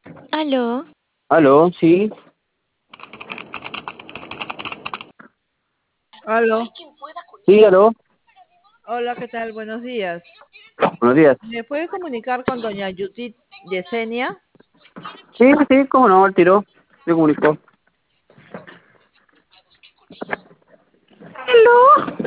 Aló, Aló, sí, Aló, sí, aló, hola, ¿qué tal? Buenos días. buenos días. ¿Me puede comunicar con doña Judith Yesenia? Sí, sí, cómo no, al tiro, me comunico.